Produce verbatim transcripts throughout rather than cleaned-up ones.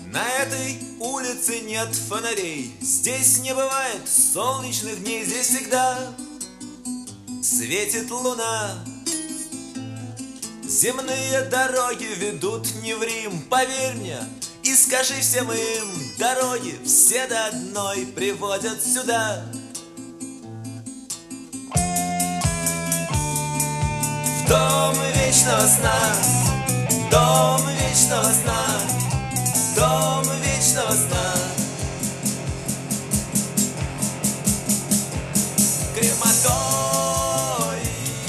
На этой улице нет фонарей, здесь не бывает солнечных дней, здесь всегда светит луна. Земные дороги ведут не в Рим, поверь мне и скажи всем им, дороги все до одной приводят сюда. В дом вечного сна, дом вечного сна, дом вечного сна. Крематорий.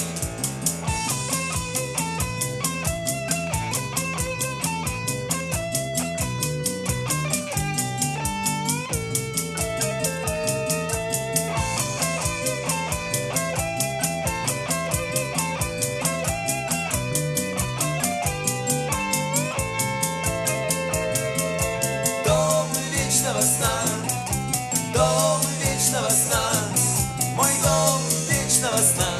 Дом вечного сна, дом вечного сна, мой дом вечного сна.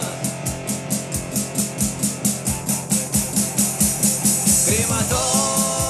Крематорий.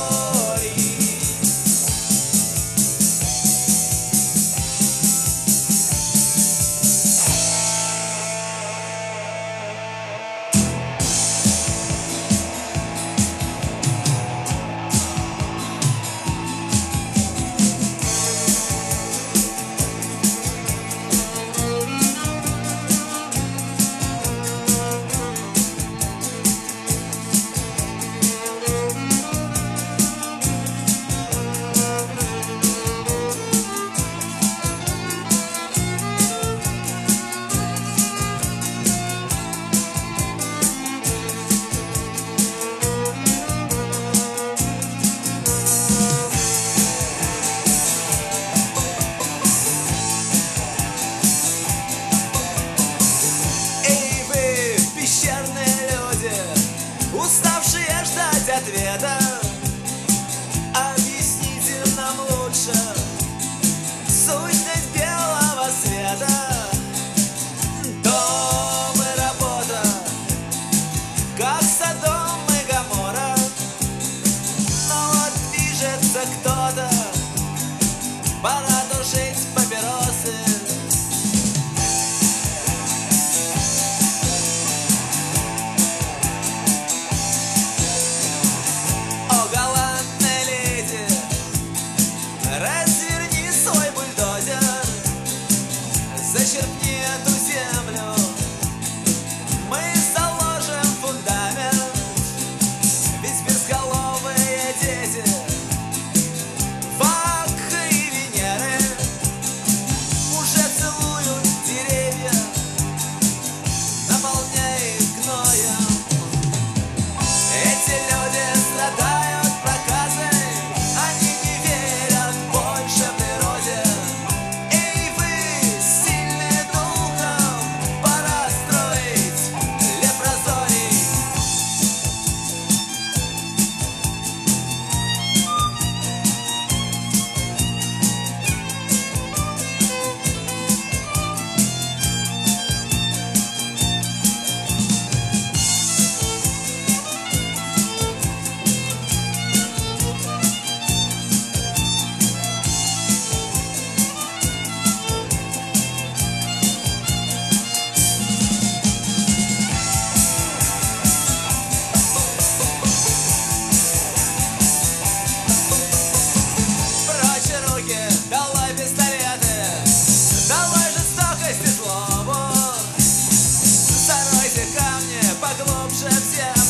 Уставшие ждать ответа, объясните нам лучше сущность белого света. Дом и работа, как Содом и Гоморра, но вот движется кто-то, пора тушить папиросы. Разверни свой бульдозер, зачерпни эту землю, мы заложим фундамент, ведь безголовые дети Баха и Венеры уже целуют деревья, наполняя их гноем. Эти люди страдают проказой, они не верят больше природе. Эй, вы, сильные духом, пора строить лепрозорий. Прочь руки, давай пистолеты, давай жестокость и злобу, заройте камни поглубже в землю.